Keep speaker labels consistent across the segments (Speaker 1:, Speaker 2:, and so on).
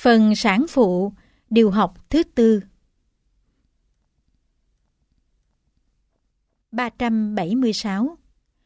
Speaker 1: Phần sản phụ, điều học thứ 4. 376.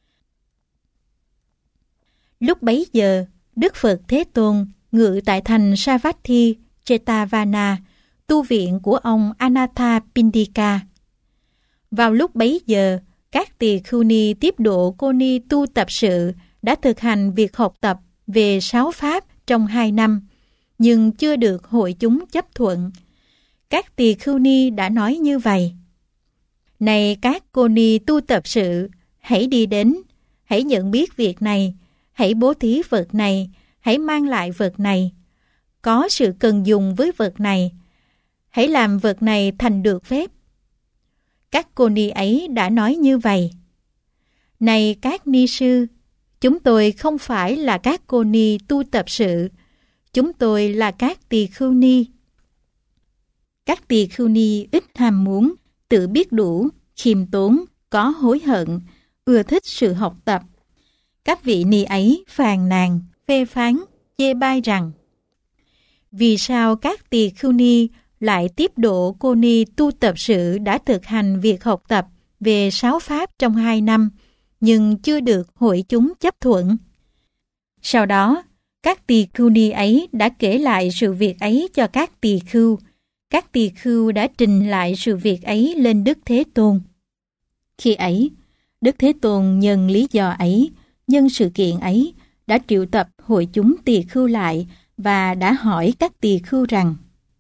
Speaker 1: Lúc bấy giờ, Đức Phật Thế Tôn ngự tại thành Savatthi, Jetavana, tu viện của ông Anathapindika. Vào lúc bấy giờ, các tỳ khưu ni tiếp độ cô ni tu tập sự đã thực hành việc học tập về 6 pháp trong 2 năm, nhưng chưa được hội chúng chấp thuận. Các tỳ khưu ni đã nói như vậy: Này các cô ni tu tập sự, hãy đi đến, hãy nhận biết việc này, hãy bố thí vật này, hãy mang lại vật này. Có sự cần dùng với vật này, hãy làm vật này thành được phép. Các cô ni ấy đã nói như vậy: Này các ni sư, chúng tôi không phải là các cô ni tu tập sự, chúng tôi là các tỳ khưu ni. Các tỳ khưu ni ít ham muốn, tự biết đủ, khiêm tốn, có hối hận, ưa thích sự học tập. Các vị ni ấy phàn nàn, phê phán, chê bai rằng: Vì sao các tỳ khưu ni lại tiếp độ cô ni tu tập sự đã thực hành việc học tập về 6 pháp trong 2 năm, nhưng chưa được hội chúng chấp thuận? Sau đó, các tỳ khưu ni ấy đã kể lại sự việc ấy cho các tỳ khưu. Các tỳ khưu đã trình lại sự việc ấy lên Đức Thế Tôn. Khi ấy, Đức Thế Tôn nhân lý do ấy, nhân sự kiện ấy, đã triệu tập hội chúng tỳ khưu lại và đã hỏi các tỳ khưu rằng: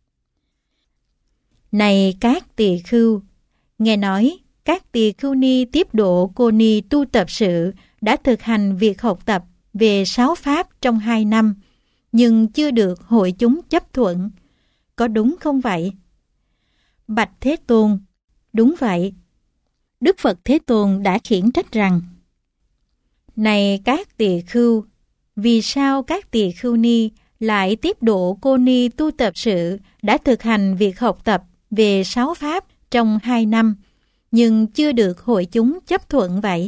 Speaker 1: Này các tỳ khưu, nghe nói các tỳ khưu ni tiếp độ cô ni tu tập sự đã thực hành việc học tập về 6 pháp trong 2 năm, nhưng chưa được hội chúng chấp thuận. Có đúng không vậy? Bạch Thế Tôn, đúng vậy. Đức Phật Thế Tôn đã khiển trách rằng: Này các tỳ khưu, vì sao các tỳ khưu ni lại tiếp độ cô ni tu tập sự đã thực hành việc học tập về 6 pháp trong 2 năm, nhưng chưa được hội chúng chấp thuận vậy?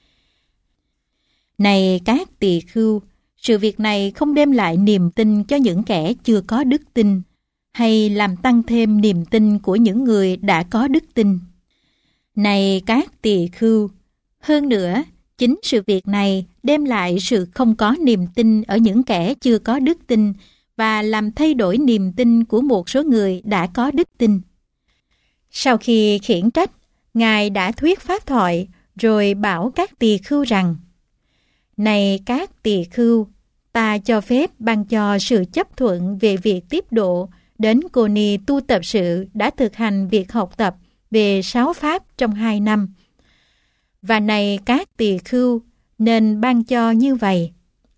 Speaker 1: Này các tỳ khưu, sự việc này không đem lại niềm tin cho những kẻ chưa có đức tin, hay làm tăng thêm niềm tin của những người đã có đức tin. Này các tỳ khưu, hơn nữa, chính sự việc này đem lại sự không có niềm tin ở những kẻ chưa có đức tin và làm thay đổi niềm tin của một số người đã có đức tin. Sau khi khiển trách, Ngài đã thuyết pháp thoại rồi bảo các tỳ khưu rằng: Này các tỳ khưu, ta cho phép ban cho sự chấp thuận về việc tiếp độ đến cô ni tu tập sự đã thực hành việc học tập về 6 pháp trong 2 năm. Và này các tỳ khưu, nên ban cho như vậy: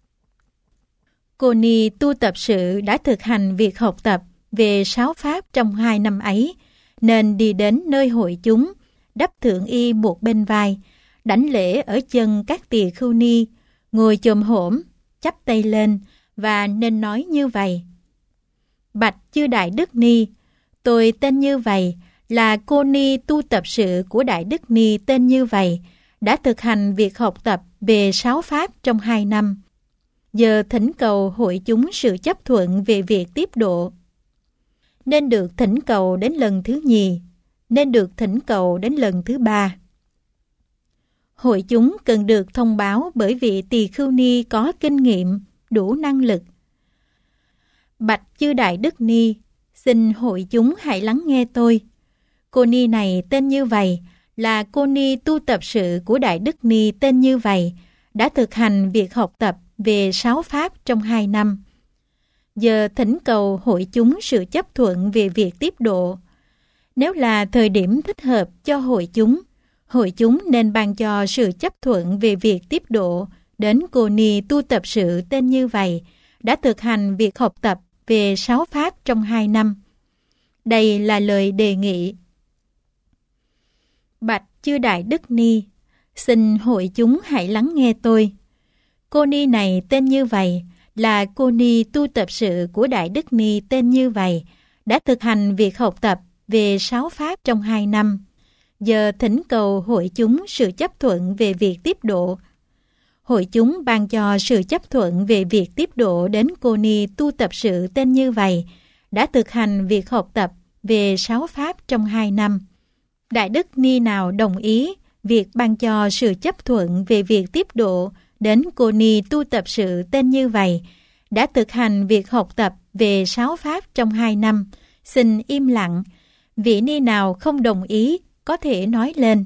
Speaker 1: Cô ni tu tập sự đã thực hành việc học tập về 6 pháp trong 2 năm ấy, nên đi đến nơi hội chúng, đắp thượng y một bên vai, đảnh lễ ở chân các tỳ khưu ni, ngồi chồm hổm, chắp tay lên, và nên nói như vậy: Bạch chư Đại Đức Ni, tôi tên như vậy, là cô ni tu tập sự của Đại Đức Ni tên như vậy, đã thực hành việc học tập về 6 pháp trong 2 năm. Giờ thỉnh cầu hội chúng sự chấp thuận về việc tiếp độ. Nên được thỉnh cầu đến lần thứ 2, nên được thỉnh cầu đến lần thứ 3. Hội chúng cần được thông báo bởi vị tỳ khưu ni có kinh nghiệm, đủ năng lực. Bạch chư Đại Đức Ni, xin hội chúng hãy lắng nghe tôi. Cô ni này tên như vậy, là cô ni tu tập sự của Đại Đức Ni tên như vậy, đã thực hành việc học tập về 6 pháp trong 2 năm. Giờ thỉnh cầu hội chúng sự chấp thuận về việc tiếp độ. Nếu là thời điểm thích hợp cho hội chúng nên ban cho sự chấp thuận về việc tiếp độ đến cô ni tu tập sự tên như vậy, đã thực hành việc học tập về 6 pháp trong 2 năm. Đây là lời đề nghị. Bạch chư Đại Đức Ni, xin hội chúng hãy lắng nghe tôi. Cô ni này tên như vậy, là cô ni tu tập sự của Đại Đức Ni tên như vậy, đã thực hành việc học tập về 6 pháp trong 2 năm. Giờ thỉnh cầu hội chúng sự chấp thuận về việc tiếp độ. Hội chúng ban cho sự chấp thuận về việc tiếp độ đến cô ni tu tập sự tên như vậy, đã thực hành việc học tập về 6 pháp trong 2 năm. Đại đức Ni nào đồng ý việc ban cho sự chấp thuận về việc tiếp độ đến cô ni tu tập sự tên như vậy, đã thực hành việc học tập về 6 pháp trong 2 năm, xin im lặng. Vị ni nào không đồng ý có thể nói lên.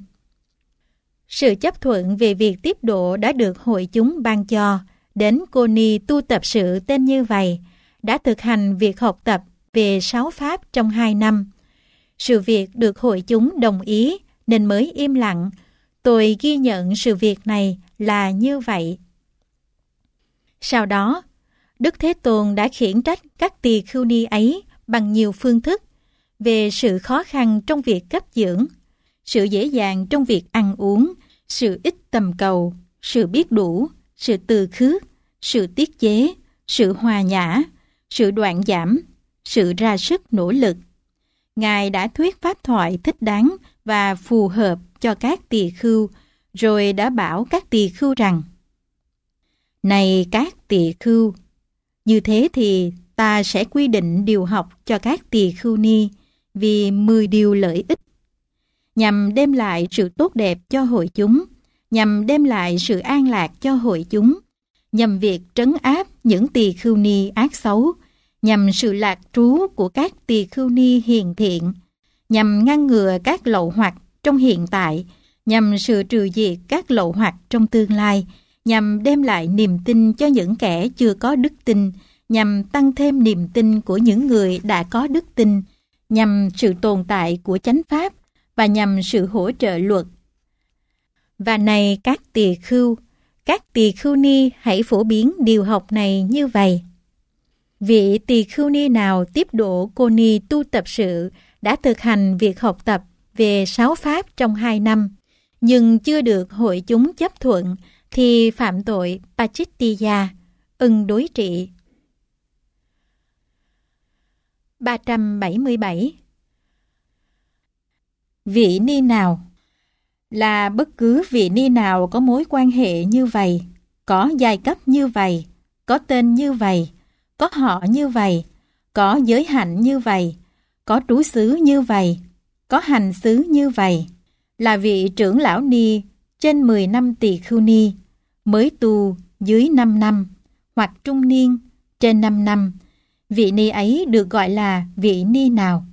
Speaker 1: Sự chấp thuận về việc tiếp độ đã được hội chúng ban cho đến cô ni tu tập sự tên như vậy, đã thực hành việc học tập về 6 pháp trong 2 năm. Sự việc được hội chúng đồng ý nên mới im lặng. Tôi ghi nhận sự việc này là như vậy. Sau đó, Đức Thế Tôn đã khiển trách các tỳ khưu ni ấy bằng nhiều phương thức về sự khó khăn trong việc cấp dưỡng, sự dễ dàng trong việc ăn uống, sự ít tầm cầu, sự biết đủ, sự từ khước, sự tiết chế, sự hòa nhã, sự đoạn giảm, sự ra sức nỗ lực. Ngài đã thuyết pháp thoại thích đáng và phù hợp cho các tỳ khưu, rồi đã bảo các tỳ khưu rằng: Này các tỳ khưu, như thế thì ta sẽ quy định điều học cho các tỳ khưu ni vì 10 điều lợi ích, nhằm đem lại sự tốt đẹp cho hội chúng, nhằm đem lại sự an lạc cho hội chúng, nhằm việc trấn áp những tỳ khưu ni ác xấu, nhằm sự lạc trú của các tỳ khưu ni hiền thiện, nhằm ngăn ngừa các lậu hoặc trong hiện tại, nhằm sự trừ diệt các lậu hoặc trong tương lai, nhằm đem lại niềm tin cho những kẻ chưa có đức tin, nhằm tăng thêm niềm tin của những người đã có đức tin, nhằm sự tồn tại của chánh pháp và nhằm sự hỗ trợ luật. Và này các tỳ khưu ni hãy phổ biến điều học này như vậy. Vị tỳ khưu ni nào tiếp độ cô ni tu tập sự đã thực hành việc học tập về 6 pháp trong 2 năm, nhưng chưa được hội chúng chấp thuận, thì phạm tội Pachittiya, ưng đối trị. 377. Vị ni nào là bất cứ vị ni nào có mối quan hệ như vậy, có giai cấp như vậy, có tên như vậy, có họ như vậy, có giới hạnh như vậy, có trú xứ như vậy, có hành xứ như vậy, là vị trưởng lão ni trên 10 năm tỳ khưu ni, mới tu dưới 5 năm, hoặc trung niên trên 5 năm, vị ni ấy được gọi là vị ni nào?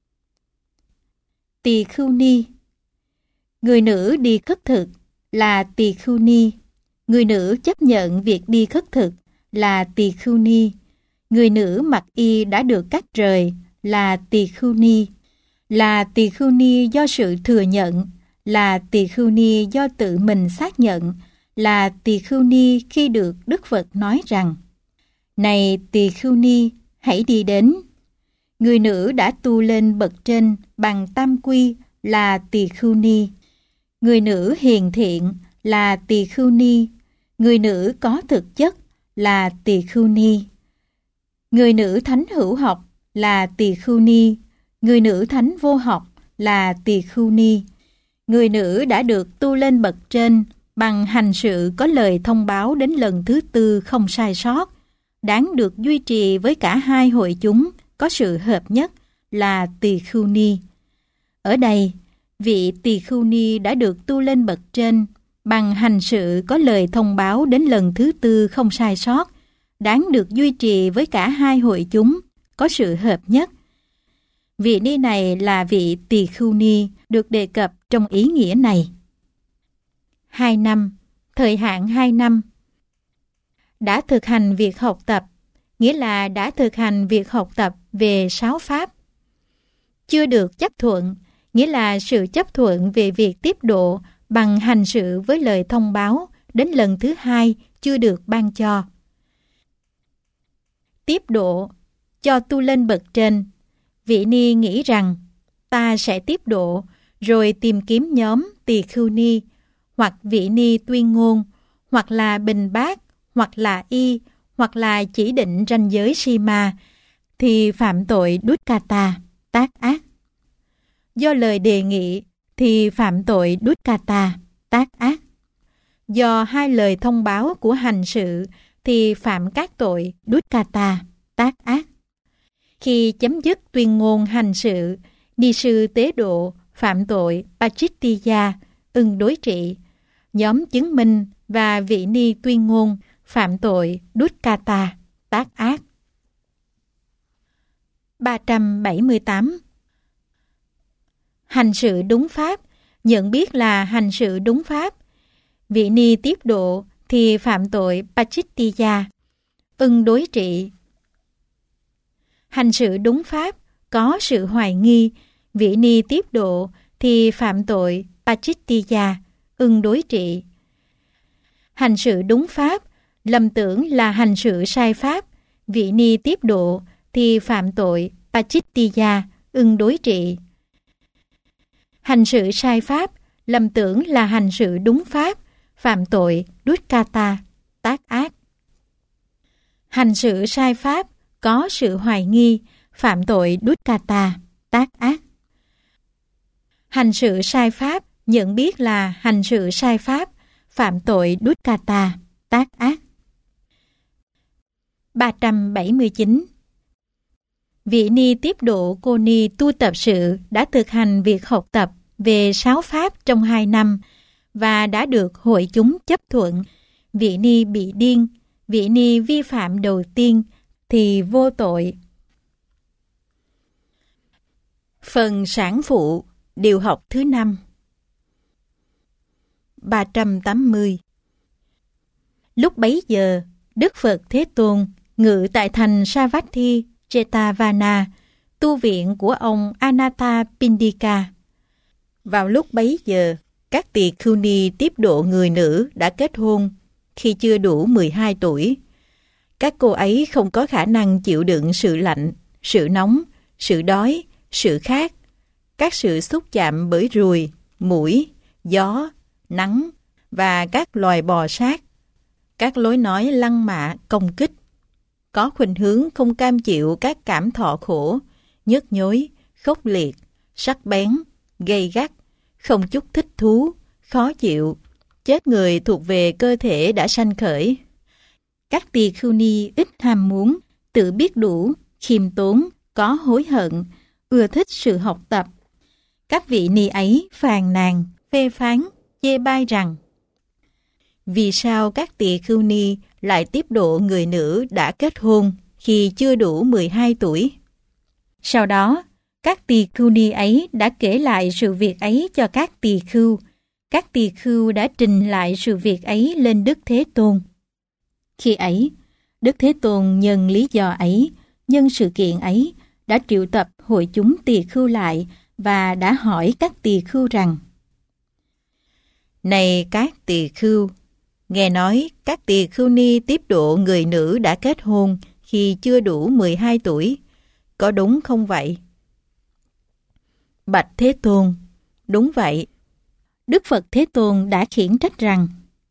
Speaker 1: Tỳ khưu ni. Người nữ đi khất thực là tỳ khưu ni. Người nữ chấp nhận việc đi khất thực là tỳ khưu ni. Người nữ mặc y đã được cắt rời là tỳ khưu ni. Là tỳ khưu ni do sự thừa nhận, là tỳ khưu ni do tự mình xác nhận, là tỳ khưu ni khi được Đức Phật nói rằng: Này tỳ khưu ni, hãy đi đến. Người nữ đã tu lên bậc trên bằng tam quy là tỳ khưu ni. Người nữ hiền thiện là tỳ khưu ni. Người nữ có thực chất là tỳ khưu ni. Người nữ thánh hữu học là tỳ khưu ni. Người nữ thánh vô học là tỳ khưu ni. Người nữ đã được tu lên bậc trên bằng hành sự có lời thông báo đến lần thứ 4 không sai sót, đáng được duy trì với cả hai hội chúng có sự hợp nhất là tỳ khưu ni. Ở đây, vị tỳ khưu ni đã được tu lên bậc trên bằng hành sự có lời thông báo đến lần thứ 4 không sai sót, đáng được duy trì với cả hai hội chúng có sự hợp nhất. Vị ni này là vị tỳ khưu ni được đề cập trong ý nghĩa này. 2 năm, thời hạn 2 năm. Đã thực hành việc học tập, nghĩa là đã thực hành việc học tập về 6 pháp. Chưa được chấp thuận, nghĩa là sự chấp thuận về việc tiếp độ bằng hành sự với lời thông báo đến lần thứ 2 chưa được ban cho. Tiếp độ, cho tu lên bậc trên. Vị ni nghĩ rằng ta sẽ tiếp độ, rồi tìm kiếm nhóm tỳ khưu ni, hoặc vị ni tuyên ngôn, hoặc là bình bát, hoặc là y, hoặc là chỉ định ranh giới sima, thì phạm tội dukkata, tác ác. Do lời đề nghị thì phạm tội dukkata, tác ác. Do hai lời thông báo của hành sự thì phạm các tội dukkata, tác ác. Khi chấm dứt tuyên ngôn hành sự, ni sư tế độ phạm tội Pachittiya, ưng đối trị. Nhóm chứng minh và vị ni tuyên ngôn phạm tội Dukkata, tác ác. 378. Hành sự đúng pháp, nhận biết là hành sự đúng pháp. Vị ni tiếp độ thì phạm tội Pachittiya, ưng đối trị. Hành sự đúng pháp, có sự hoài nghi, vị ni tiếp độ thì phạm tội Pachittiya, ưng đối trị. Hành sự đúng pháp, lầm tưởng là hành sự sai pháp, vị ni tiếp độ thì phạm tội Pachittiya, ưng đối trị. Hành sự sai pháp, lầm tưởng là hành sự đúng pháp, phạm tội Dukkata, tác ác. Hành sự sai pháp, có sự hoài nghi, phạm tội Dukkata, tác ác. Hành sự sai pháp, nhận biết là hành sự sai pháp, phạm tội Dukkata, tác ác. 379. Vị ni tiếp độ cô ni tu tập sự đã thực hành việc học tập về 6 pháp trong 2 năm và đã được hội chúng chấp thuận. Vị ni bị điên, vị ni vi phạm đầu tiên thì vô tội. Phần sản phụ, điều học thứ 5. 380. Lúc bấy giờ, Đức Phật Thế Tôn ngự tại thành Savatthi, Jetavana, tu viện của ông Anathapindika. Vào lúc bấy giờ, các tỳ khưu ni tiếp độ người nữ đã kết hôn khi chưa đủ 12 tuổi. Các cô ấy không có khả năng chịu đựng sự lạnh, sự nóng, sự đói, sự khát, các sự xúc chạm bởi ruồi, muỗi, gió, nắng và các loài bò sát, các lối nói lăng mạ, công kích, có khuynh hướng không cam chịu các cảm thọ khổ, nhức nhối, khốc liệt, sắc bén, gay gắt, không chút thích thú, khó chịu, chết người thuộc về cơ thể đã sanh khởi. Các tỳ khưu ni ít ham muốn, tự biết đủ, khiêm tốn, có hối hận, ưa thích sự học tập. Các vị ni ấy phàn nàn, phê phán, chê bai rằng: vì sao các tỳ khưu ni lại tiếp độ người nữ đã kết hôn khi chưa đủ 12 tuổi? Sau đó, các tỳ khưu ni ấy đã kể lại sự việc ấy cho các tỳ khưu. Các tỳ khưu đã trình lại sự việc ấy lên Đức Thế Tôn. Khi ấy, Đức Thế Tôn nhân lý do ấy, nhân sự kiện ấy, đã triệu tập hội chúng tỳ khưu lại và đã hỏi các tỳ khưu rằng: này các tỳ khưu, nghe nói các tỳ khưu ni tiếp độ người nữ đã kết hôn khi chưa đủ 12 tuổi, có đúng không vậy? Bạch Thế Tôn, đúng vậy. Đức Phật Thế Tôn đã khiển trách rằng: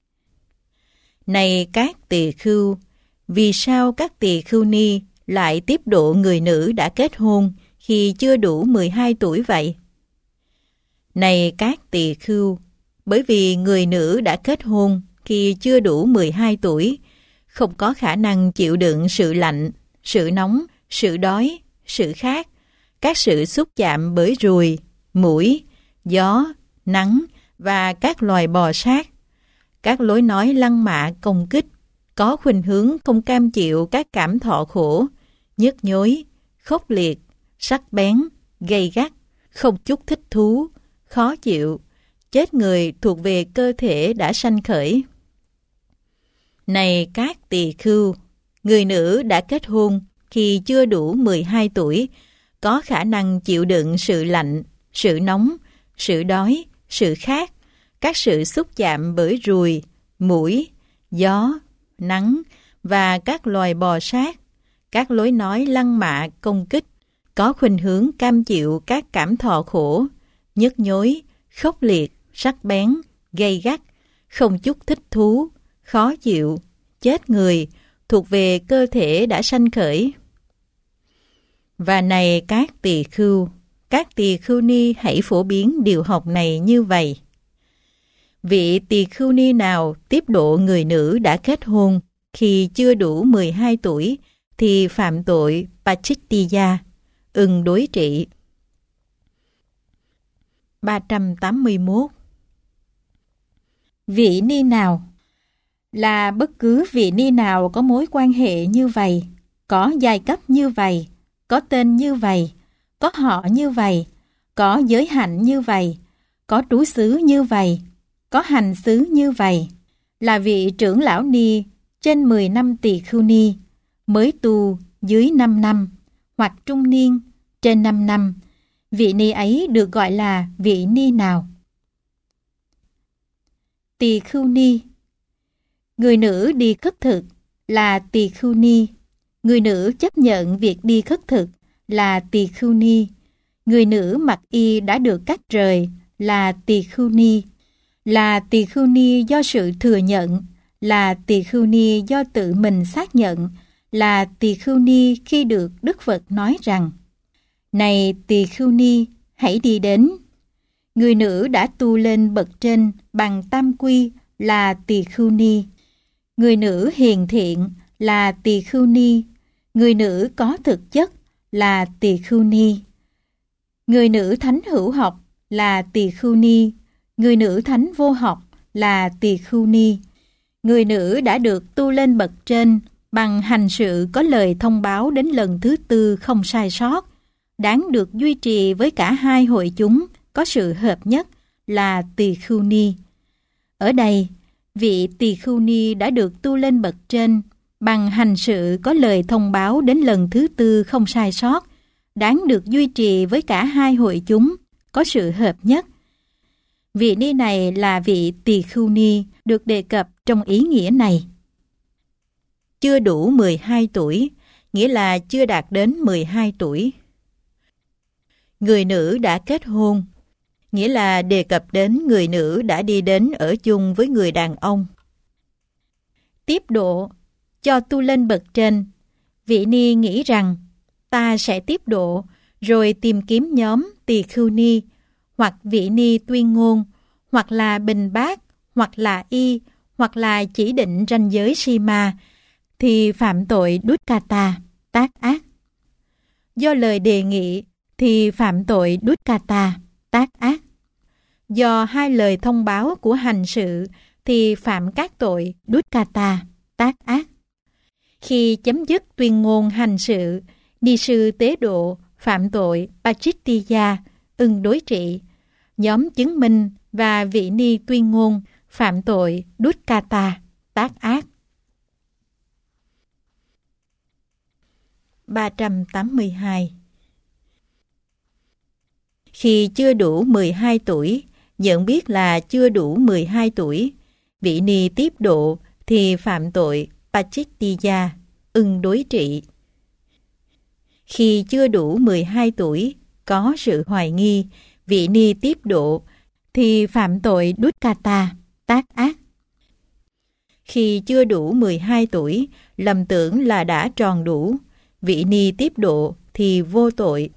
Speaker 1: này các tỳ khưu, vì sao các tỳ khưu ni lại tiếp độ người nữ đã kết hôn khi chưa đủ 12 tuổi vậy? Này các tỳ khưu, bởi vì người nữ đã kết hôn khi chưa đủ 12 tuổi, không có khả năng chịu đựng sự lạnh, sự nóng, sự đói, sự khát, các sự xúc chạm bởi ruồi, muỗi, gió, nắng và các loài bò sát, các lối nói lăng mạ công kích, có khuynh hướng không cam chịu các cảm thọ khổ, nhức nhối, khốc liệt, sắc bén, gay gắt, không chút thích thú, khó chịu, chết người thuộc về cơ thể đã sanh khởi. Này các tỳ khưu, người nữ đã kết hôn khi chưa đủ 12 tuổi, có khả năng chịu đựng sự lạnh, sự nóng, sự đói, sự khát, các sự xúc chạm bởi ruồi, muỗi, gió, nắng và các loài bò sát, các lối nói lăng mạ công kích, có khuynh hướng cam chịu các cảm thọ khổ, nhức nhối, khốc liệt, sắc bén, gay gắt, không chút thích thú, khó chịu, chết người, thuộc về cơ thể đã sanh khởi. Và này các tỳ khưu ni hãy phổ biến điều học này như vậy. Vị tỳ khưu ni nào tiếp độ người nữ đã kết hôn khi chưa đủ 12 tuổi thì phạm tội Pachittiya, ưng đối trị. 381. Vị ni nào? Là bất cứ vị ni nào có mối quan hệ như vậy, có giai cấp như vậy, có tên như vậy, có họ như vậy, có giới hạnh như vậy, có trú xứ như vậy, có hành xứ như vậy, là vị trưởng lão ni trên 10 năm tỳ khưu ni, mới tu dưới 5 năm, hoặc trung niên trên 5 năm, vị ni ấy được gọi là vị ni nào? Tỳ khưu ni. Người nữ đi khất thực là tỳ khưu ni. Người nữ chấp nhận việc đi khất thực là tỳ khưu ni. Người nữ mặc y đã được cắt rời là tỳ khưu ni. Là tỳ khưu ni do sự thừa nhận, là tỳ khưu ni do tự mình xác nhận, là tỳ khưu ni khi được Đức Phật nói rằng: này tỳ khưu ni, hãy đi đến. Người nữ đã tu lên bậc trên bằng tam quy là tỳ khưu ni. Người nữ hiền thiện là tỳ khưu ni. Người nữ có thực chất là tỳ khưu ni. Người nữ thánh hữu học là tỳ khưu ni. Người nữ thánh vô học là tỳ khưu ni. Người nữ đã được tu lên bậc trên bằng hành sự có lời thông báo đến lần thứ tư không sai sót, đáng được duy trì với cả hai hội chúng có sự hợp nhất là tỳ khưu ni. Ở đây, vị tỳ khưu ni đã được tu lên bậc trên bằng hành sự có lời thông báo đến lần thứ tư không sai sót, đáng được duy trì với cả hai hội chúng có sự hợp nhất. Vị ni này là vị tỳ khưu ni được đề cập trong ý nghĩa này. Chưa đủ 12 tuổi, nghĩa là chưa đạt đến 12 tuổi. Người nữ đã kết hôn, nghĩa là đề cập đến người nữ đã đi đến ở chung với người đàn ông. Tiếp độ, cho tu lên bậc trên, vị ni nghĩ rằng ta sẽ tiếp độ, rồi tìm kiếm nhóm tỳ khưu ni, hoặc vị ni tuyên ngôn, hoặc là bình bát, hoặc là y, hoặc là chỉ định ranh giới sima, thì phạm tội dukkata, tác ác. Do lời đề nghị thì phạm tội dukkata, tác ác. Do hai lời thông báo của hành sự thì phạm các tội dukkata, tác ác. Khi chấm dứt tuyên ngôn hành sự, ni sư tế độ phạm tội Pachittiya, ưng đối trị. Nhóm chứng minh và vị ni tuyên ngôn phạm tội dukkata, tác ác. 382. Khi chưa đủ 12 tuổi, nhận biết là chưa đủ 12 tuổi, vị ni tiếp độ thì phạm tội Pachittiya, ưng đối trị. Khi chưa đủ 12 tuổi, có sự hoài nghi, vị ni tiếp độ thì phạm tội dukkata, tác ác. Khi chưa đủ 12 tuổi, lầm tưởng là đã tròn đủ, vị ni tiếp độ thì vô tội.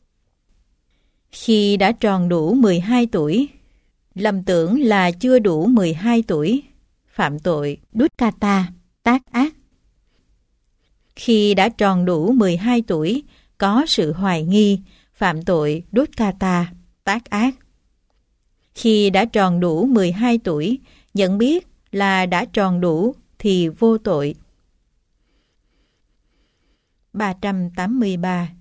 Speaker 1: Khi đã tròn đủ 12 tuổi, lầm tưởng là chưa đủ 12 tuổi, phạm tội dukkata, tác ác. Khi đã tròn đủ 12 tuổi, có sự hoài nghi, phạm tội dukkata, tác ác. Khi đã tròn đủ 12 tuổi, nhận biết là đã tròn đủ thì vô tội. 383.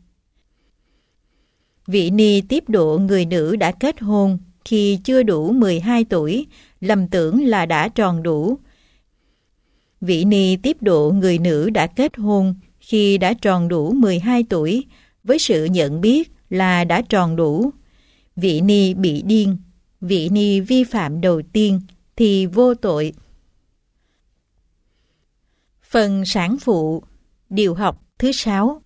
Speaker 1: Vị ni tiếp độ người nữ đã kết hôn khi chưa đủ 12 tuổi, lầm tưởng là đã tròn đủ. Vị ni tiếp độ người nữ đã kết hôn khi đã tròn đủ 12 tuổi, với sự nhận biết là đã tròn đủ. Vị ni bị điên, vị ni vi phạm đầu tiên thì vô tội. Phần sản phụ, điều học thứ 6.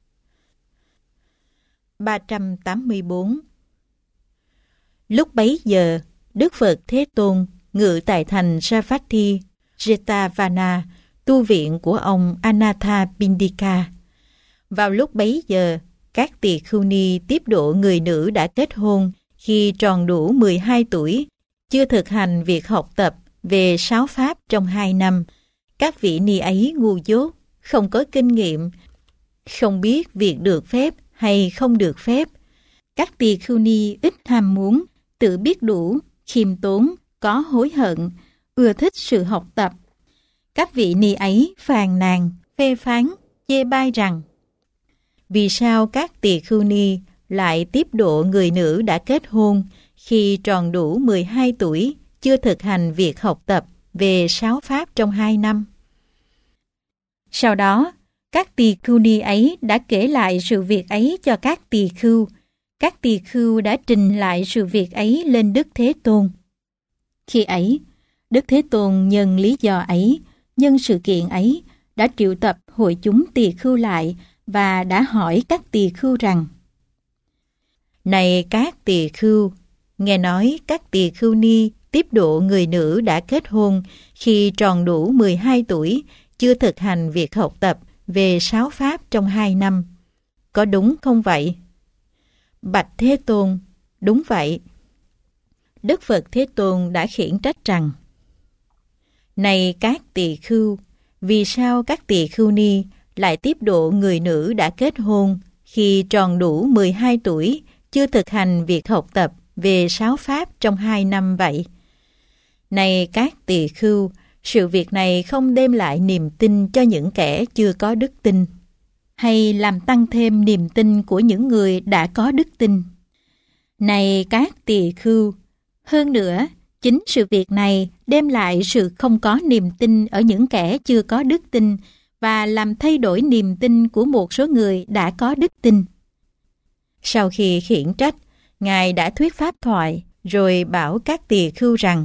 Speaker 1: 384. Lúc bấy giờ, Đức Phật Thế Tôn ngự tại thành Savatthi, Jetavana, tu viện của ông Anathapindika. Vào lúc bấy giờ, các tỳ khưu ni tiếp độ người nữ đã kết hôn khi tròn đủ 12 tuổi, chưa thực hành việc học tập về 6 pháp trong 2 năm. Các vị ni ấy ngu dốt, không có kinh nghiệm, không biết việc được phép hay không được phép. Các tỳ khưu ni ít ham muốn, tự biết đủ, khiêm tốn, có hối hận, ưa thích sự học tập. Các vị ni ấy phàn nàn, phê phán, chê bai rằng: vì sao các tỳ khưu ni lại tiếp độ người nữ đã kết hôn khi tròn đủ 12 tuổi chưa thực hành việc học tập về 6 pháp trong 2 năm? Sau đó, các tỳ khưu ni ấy đã kể lại sự việc ấy cho các tỳ khưu. Các tỳ khưu đã trình lại sự việc ấy lên Đức Thế Tôn. Khi ấy, Đức Thế Tôn nhân lý do ấy, nhân sự kiện ấy, đã triệu tập hội chúng tỳ khưu lại và đã hỏi các tỳ khưu rằng: này các tỳ khưu, nghe nói các tỳ khưu ni tiếp độ người nữ đã kết hôn khi tròn đủ 12 tuổi chưa thực hành việc học tập về 6 pháp trong 2 năm. Có đúng không vậy? Bạch Thế Tôn, đúng vậy. Đức Phật Thế Tôn đã khiển trách rằng: này các tỳ khưu, vì sao các tỳ khưu ni lại tiếp độ người nữ đã kết hôn khi tròn đủ 12 tuổi chưa thực hành việc học tập về 6 pháp trong 2 năm vậy? Này các tỳ khưu, sự việc này không đem lại niềm tin cho những kẻ chưa có đức tin, hay làm tăng thêm niềm tin của những người đã có đức tin. Này các tỳ khưu, hơn nữa, chính sự việc này đem lại sự không có niềm tin ở những kẻ chưa có đức tin và làm thay đổi niềm tin của một số người đã có đức tin. Sau khi khiển trách, Ngài đã thuyết pháp thoại rồi bảo các tỳ khưu rằng: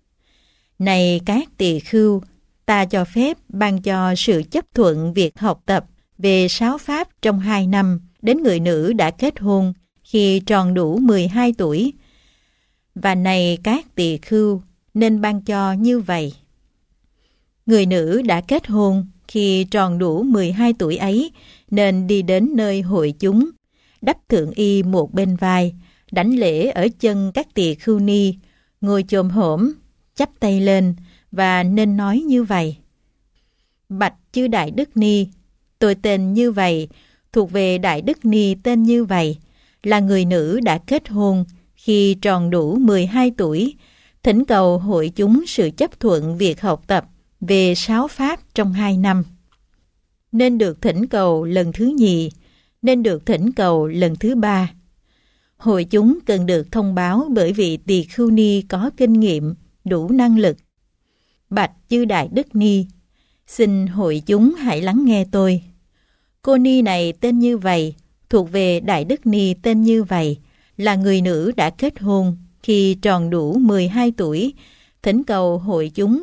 Speaker 1: này các tỳ khưu, ta cho phép ban cho sự chấp thuận việc học tập về 6 pháp trong 2 năm đến người nữ đã kết hôn khi tròn đủ 12 tuổi. Và này các tỳ khưu, nên ban cho như vậy. Người nữ đã kết hôn khi tròn đủ 12 tuổi ấy nên đi đến nơi hội chúng, đắp thượng y một bên vai, đảnh lễ ở chân các tỳ khưu ni, ngồi chồm hổm, chắp tay lên và nên nói như vậy: bạch chư Đại Đức Ni, tôi tên như vậy, thuộc về Đại Đức Ni tên như vậy, là người nữ đã kết hôn khi tròn đủ 12 tuổi, thỉnh cầu hội chúng sự chấp thuận việc học tập về 6 pháp trong 2 năm. Nên được thỉnh cầu lần thứ nhì, nên được thỉnh cầu lần thứ 3. Hội chúng cần được thông báo bởi vị tỳ khưu ni có kinh nghiệm, đủ năng lực. Bạch chư Đại Đức Ni, xin hội chúng hãy lắng nghe tôi. Cô ni này tên như vậy, thuộc về Đại Đức Ni tên như vậy, là người nữ đã kết hôn khi tròn đủ 12 tuổi, thỉnh cầu hội chúng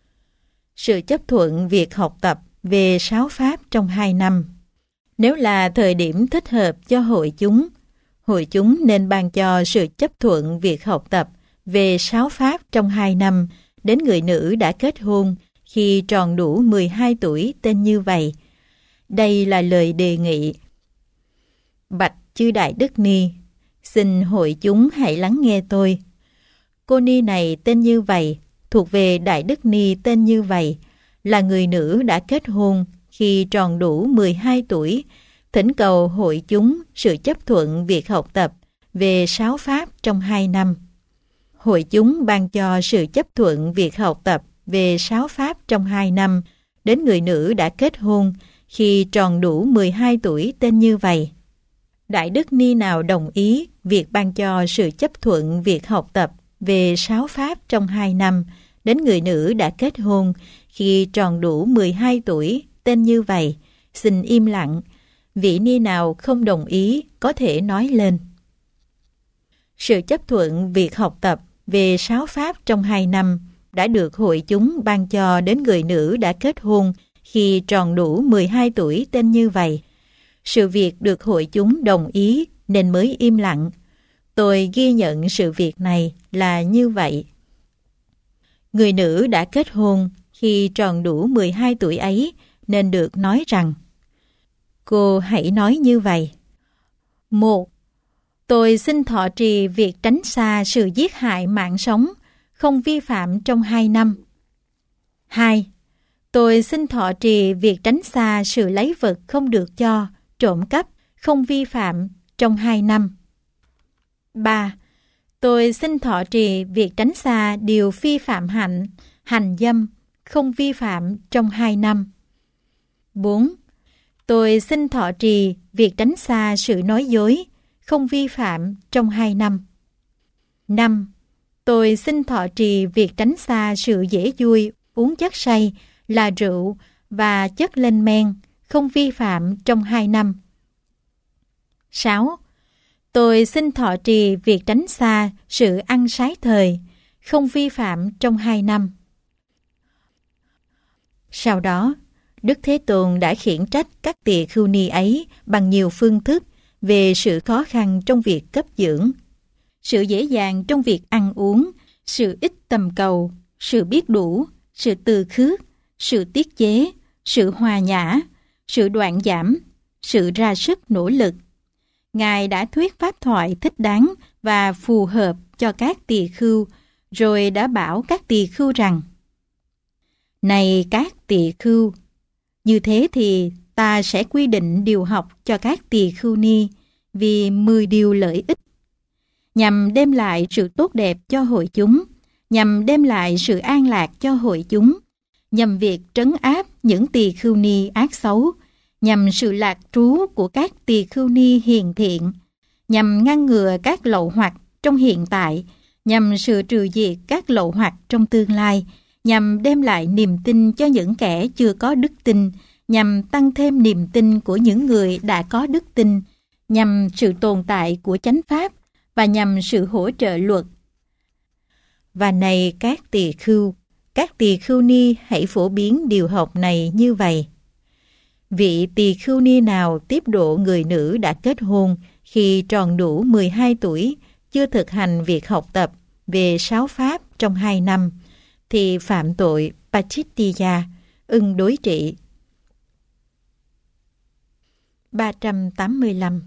Speaker 1: sự chấp thuận việc học tập về 6 pháp trong 2 năm. Nếu là thời điểm thích hợp cho hội chúng nên ban cho sự chấp thuận việc học tập về 6 pháp trong 2 năm đến người nữ đã kết hôn khi tròn đủ 12 tuổi tên như vậy. Đây là lời đề nghị. Bạch chư Đại Đức Ni, xin hội chúng hãy lắng nghe tôi. Cô ni này tên như vậy, thuộc về Đại Đức Ni tên như vậy, là người nữ đã kết hôn khi tròn đủ 12 tuổi, thỉnh cầu hội chúng sự chấp thuận việc học tập về 6 pháp trong 2 năm. Hội chúng ban cho sự chấp thuận việc học tập về 6 pháp trong 2 năm đến người nữ đã kết hôn khi tròn đủ 12 tuổi tên như vậy. Đại Đức Ni nào đồng ý việc ban cho sự chấp thuận việc học tập về 6 pháp trong 2 năm đến người nữ đã kết hôn khi tròn đủ 12 tuổi tên như vậy, xin im lặng. Vị ni nào không đồng ý có thể nói lên. Sự chấp thuận việc học tập về 6 pháp trong 2 năm đã được hội chúng ban cho đến người nữ đã kết hôn khi tròn đủ 12 tuổi tên như vậy. Sự việc được hội chúng đồng ý nên mới im lặng. Tôi ghi nhận sự việc này là như vậy. Người nữ đã kết hôn khi tròn đủ 12 tuổi ấy nên được nói rằng: cô hãy nói như vậy. 1. Tôi xin thọ trì việc tránh xa sự giết hại mạng sống, không vi phạm trong 2 năm. 2. Tôi xin thọ trì việc tránh xa sự lấy vật không được cho, trộm cắp, không vi phạm trong 2 năm. 3. Tôi xin thọ trì việc tránh xa điều phi phạm hạnh, hành dâm, không vi phạm trong 2 năm. 4. Tôi xin thọ trì việc tránh xa sự nói dối, không vi phạm trong 2 năm. 5. Tôi xin thọ trì việc tránh xa sự dễ vui, uống chất say, là rượu và chất lên men, không vi phạm trong 2 năm. 6. Tôi xin thọ trì việc tránh xa sự ăn sái thời, không vi phạm trong 2 năm. Sau đó, Đức Thế Tôn đã khiển trách các tỳ khưu ni ấy bằng nhiều phương thức về sự khó khăn trong việc cấp dưỡng, sự dễ dàng trong việc ăn uống, sự ít tầm cầu, sự biết đủ, sự từ khước, sự tiết chế, sự hòa nhã, sự đoạn giảm, sự ra sức nỗ lực. Ngài đã thuyết pháp thoại thích đáng và phù hợp cho các tỳ khưu, rồi đã bảo các tỳ khưu rằng: Này các tỳ khưu, như thế thì ta sẽ quy định điều học cho các tỳ khưu ni vì 10 điều lợi ích, nhằm đem lại sự tốt đẹp cho hội chúng, nhằm đem lại sự an lạc cho hội chúng, nhằm việc trấn áp những tỳ khưu ni ác xấu, nhằm sự lạc trú của các tỳ khưu ni hiền thiện, nhằm ngăn ngừa các lậu hoặc trong hiện tại, nhằm sự trừ diệt các lậu hoặc trong tương lai, nhằm đem lại niềm tin cho những kẻ chưa có đức tin, nhằm tăng thêm niềm tin của những người đã có đức tin, nhằm sự tồn tại của chánh pháp và nhằm sự hỗ trợ luật. Và này các tỳ khưu ni hãy phổ biến điều học này như vậy. Vị tỳ khưu ni nào tiếp độ người nữ đã kết hôn khi tròn đủ 12 tuổi, chưa thực hành việc học tập về 6 pháp trong 2 năm, thì phạm tội Pachittiya, ưng đối trị. 385.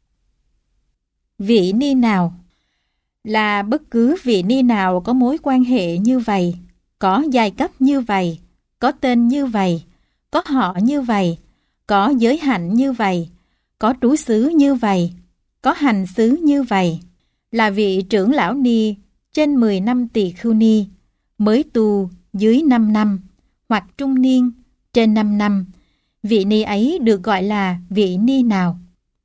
Speaker 1: Vị ni nào là bất cứ vị ni nào có mối quan hệ như vậy, có giai cấp như vậy, có tên như vậy, có họ như vậy, có giới hạnh như vậy, có trú xứ như vậy, có hành xứ như vậy, là vị trưởng lão ni trên 10 năm tỳ khưu ni, mới tu dưới 5 năm, hoặc trung niên trên 5 năm, vị ni ấy được gọi là vị ni nào?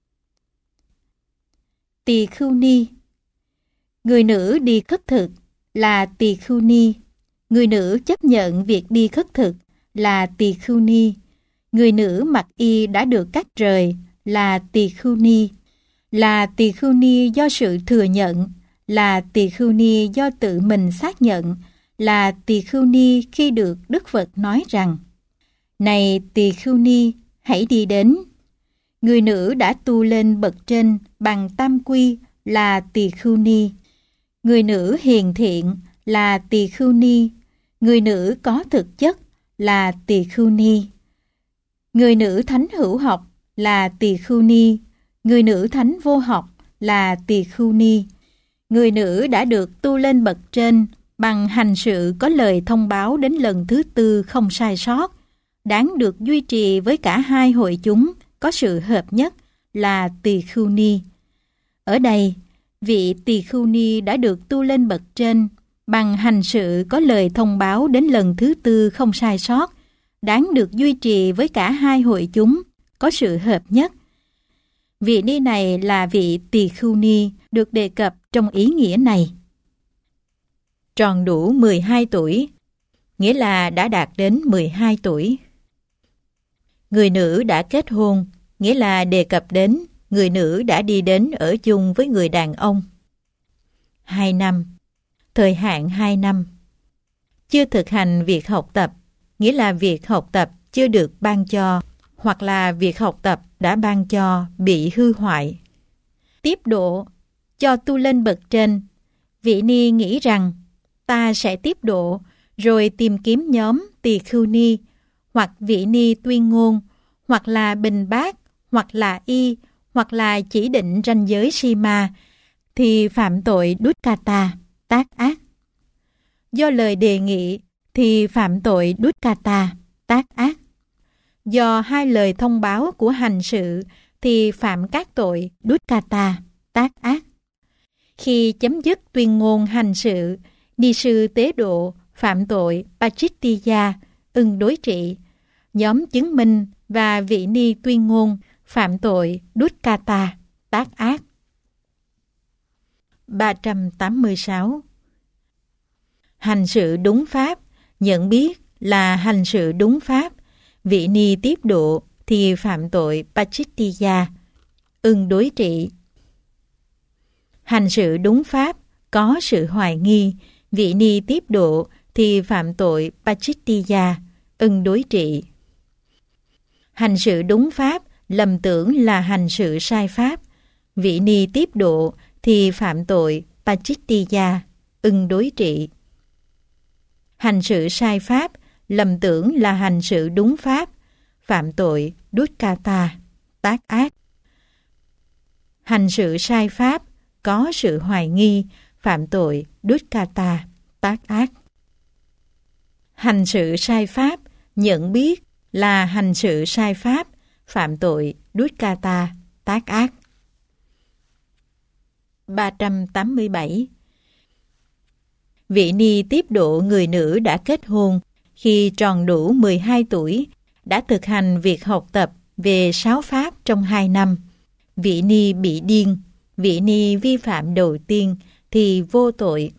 Speaker 1: Tỳ khưu ni. Người nữ đi khất thực là tỳ khưu ni. Người nữ chấp nhận việc đi khất thực là tỳ khưu ni. Người nữ mặc y đã được cắt rời là tỳ khưu ni. Là tỳ khưu ni do sự thừa nhận, là tỳ khưu ni do tự mình xác nhận, là tỳ khưu ni khi được Đức Phật nói rằng: Này tỳ khưu ni, hãy đi đến. Người nữ đã tu lên bậc trên bằng tam quy là tỳ khưu ni. Người nữ hiền thiện là tỳ khưu ni. Người nữ có thực chất là tỳ khưu ni. Người nữ thánh hữu học là tỳ khưu ni. Người nữ thánh vô học là tỳ khưu ni. Người nữ đã được tu lên bậc trên bằng hành sự có lời thông báo đến lần thứ 4 không sai sót, đáng được duy trì với cả hai hội chúng có sự hợp nhất là tỳ khưu ni. Ở đây, vị tỳ khưu ni đã được tu lên bậc trên bằng hành sự có lời thông báo đến lần thứ 4 không sai sót, đáng được duy trì với cả hai hội chúng có sự hợp nhất. Vị ni này là vị tỳ khưu ni được đề cập trong ý nghĩa này. Tròn đủ 12 tuổi, nghĩa là đã đạt đến 12 tuổi. Người nữ đã kết hôn, nghĩa là đề cập đến người nữ đã đi đến ở chung với người đàn ông. 2 năm, thời hạn 2 năm. Chưa thực hành việc học tập, nghĩa là việc học tập chưa được ban cho, hoặc là việc học tập đã ban cho bị hư hoại. Tiếp độ, cho tu lên bậc trên. Vị ni nghĩ rằng ta sẽ tiếp độ, rồi tìm kiếm nhóm tỳ khưu ni, hoặc vị ni tuyên ngôn, hoặc là bình bát, hoặc là y, hoặc là chỉ định ranh giới sima, thì phạm tội dukkata, tác ác. Do lời đề nghị thì phạm tội dukkata, tác Do hai lời thông báo của hành sự thì phạm các tội Dukkata, tác ác. Khi chấm dứt tuyên ngôn hành sự, ni sư tế độ phạm tội Pachittiya, ưng đối trị. Nhóm chứng minh và vị ni tuyên ngôn phạm tội Dukkata, tác ác. 386. Hành sự đúng pháp, nhận biết là hành sự đúng pháp. Vị ni tiếp độ thì phạm tội Pachittiya, ưng đối trị. Hành sự đúng pháp, có sự hoài nghi. Vị ni tiếp độ thì phạm tội Pachittiya, ưng đối trị. Hành sự đúng pháp, lầm tưởng là hành sự sai pháp. Vị ni tiếp độ thì phạm tội Pachittiya, ưng đối trị. Hành sự sai pháp, lầm tưởng là hành sự đúng pháp, phạm tội Dukkata, tác ác. Hành sự sai pháp, có sự hoài nghi, phạm tội Dukkata, tác ác. Hành sự sai pháp, nhận biết là hành sự sai pháp, phạm tội Dukkata, tác ác. 387. Vị ni tiếp độ người nữ đã kết hôn khi tròn đủ 12 tuổi, đã thực hành việc học tập về 6 pháp trong 2 năm. Vị ni bị điên, vị ni vi phạm đầu tiên thì vô tội.